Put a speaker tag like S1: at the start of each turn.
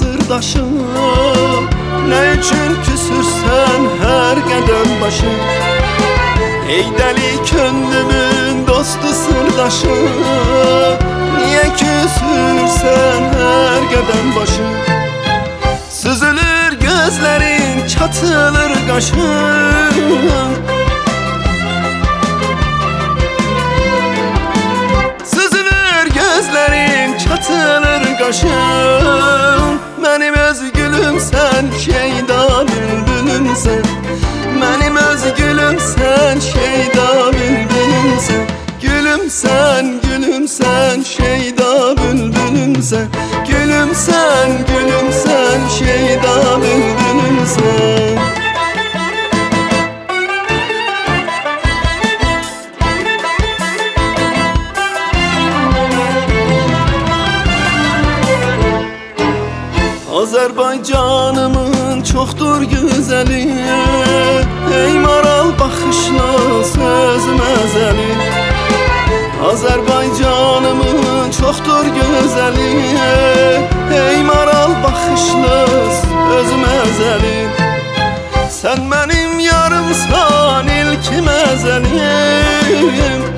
S1: sırdaşım, ne üçün küsürsən hər qədəm başı? Ey dəli könlümün dostu sırdaşı, niye küsürsən hər qədəm başı? Süzülür gözlerin, çatılır qaşın, süzülür gözlerin, çatılır qaşın. Mənim öz gülümsən, şeyda bülbülümsən, mənim öz gülümsən, şeyda bülbülümsən. Gülümsən, gülümsən, şeyda bülbülümsən, gülümsən, gülümsən, şeyda bülbülümsən. Azərbaycanımın çoxdur gözəli, ey maral baxışlı söz məzəli. Azərbaycanımın çoxdur gözəli, ey maral baxışlı söz məzəli. Sən mənim yarımsan ilk məzəlim,